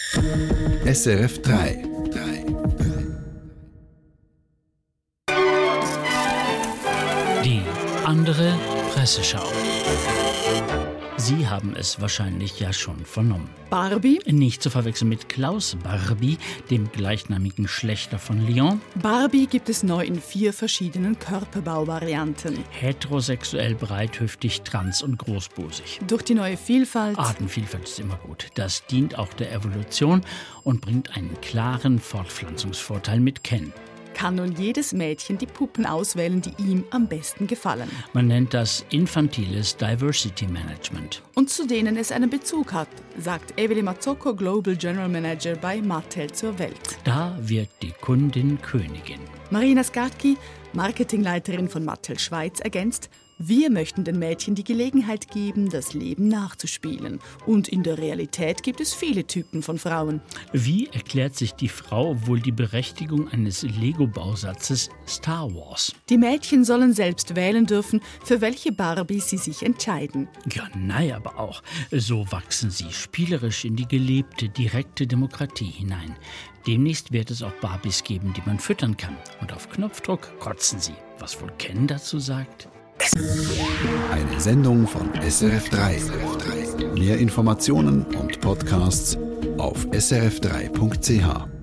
SRF 3. Die andere Presseschau. Sie haben es wahrscheinlich ja schon vernommen. Barbie? Nicht zu verwechseln mit Klaus Barbie, dem gleichnamigen Schlächter von Lyon. Barbie gibt es neu in 4 verschiedenen Körperbauvarianten. Heterosexuell, breithüftig, trans und großbusig. Durch die neue Vielfalt. Artenvielfalt ist immer gut. Das dient auch der Evolution und bringt einen klaren Fortpflanzungsvorteil mit Ken. Kann nun jedes Mädchen die Puppen auswählen, die ihm am besten gefallen. Man nennt das infantiles Diversity Management. Und zu denen es einen Bezug hat, sagt Evelyn Mazzocco, Global General Manager bei Mattel zur Welt. Da wird die Kundin Königin. Marina Skatki, Marketingleiterin von Mattel Schweiz, ergänzt: Wir möchten den Mädchen die Gelegenheit geben, das Leben nachzuspielen. Und in der Realität gibt es viele Typen von Frauen. Wie erklärt sich die Frau wohl die Berechtigung eines Lego-Bausatzes Star Wars? Die Mädchen sollen selbst wählen dürfen, für welche Barbie sie sich entscheiden. Ja, naja, aber auch. So wachsen sie spielerisch in die gelebte, direkte Demokratie hinein. Demnächst wird es auch Barbies geben, die man füttern kann. Und auf Knopfdruck kotzen sie. Was wohl Ken dazu sagt? Eine Sendung von SRF 3. Mehr Informationen und Podcasts auf srf3.ch.